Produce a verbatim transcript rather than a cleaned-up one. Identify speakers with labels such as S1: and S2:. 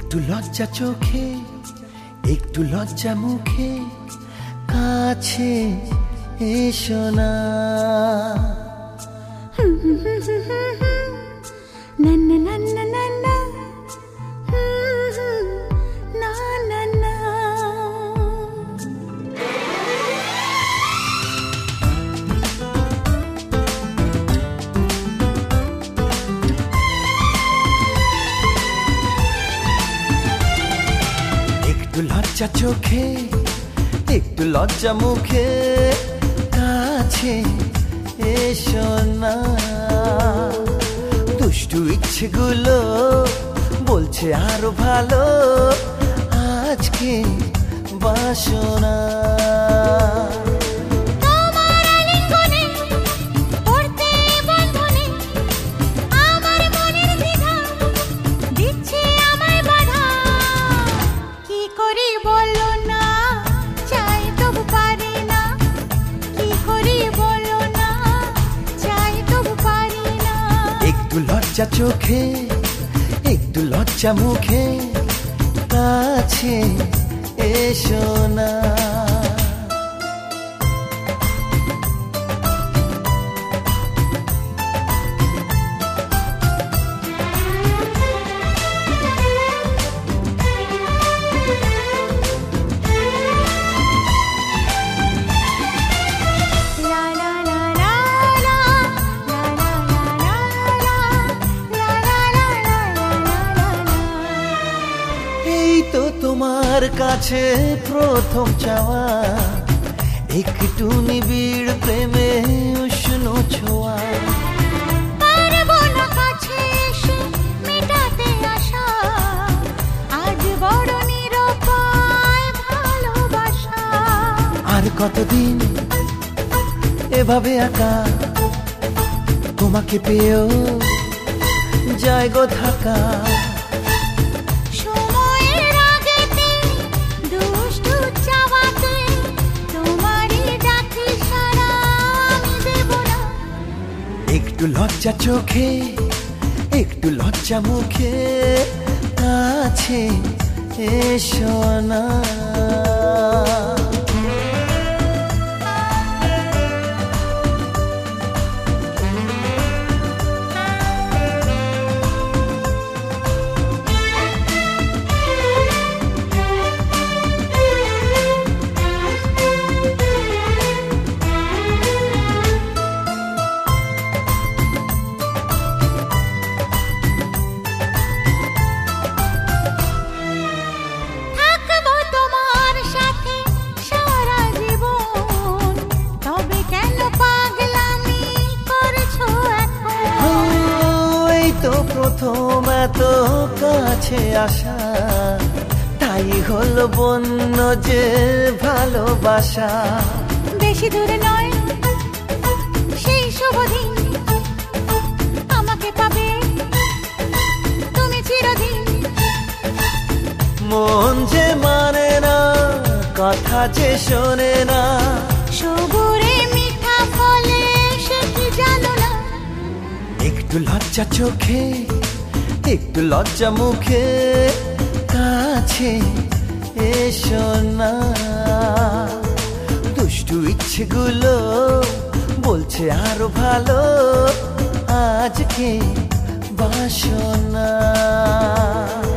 S1: একটু লজ্জা চোখে, একটু লজ্জা মুখে, কাছে এসো না।
S2: না না না না না না না না না।
S1: একটু লজ্জা চোখে, একটু লজ্জা মুখে, কাছে এসো না। দুষ্টু ইচ্ছেগুলো বলছে আরো ভালো, আজকে বাসনা। একটু লজ্জা চোখে, একটু লজ্জা মুখে, কাছে এসো না। তো তোমার কাছে প্রথম চাওয়া, একটু নিবিড় প্রেমে উষ্ণ ছোঁয়া।
S2: পারবো না কাছে এসে মেটাতে আশা, আজ বড় নিরুপায় ভালোবাসা।
S1: আর কতদিন এভাবে একা তোমাকে পেয়েও যায় গো থাকা। একটু লজ্জা চোখে, একটু লজ্জা মুখে, কাছে এসো না। প্রথম এত কাছে আসা, তাই হলো বন্য যে ভালোবাসা।
S2: বেশি দূরে নয় সেই শুভ দিন, আমাকে পাবে তুমি চিরদিন।
S1: মন যে মানে না, কথা যে শোনে না,
S2: সবুরে মিঠা ফলে সে কি জানো না।
S1: একটু লজ্জা চোখে, একটু লজ্জা মুখে, কাছে এসো না। দুষ্টু ইচ্ছেগুলো বলছে আরো ভালো, আজকে বাসনা।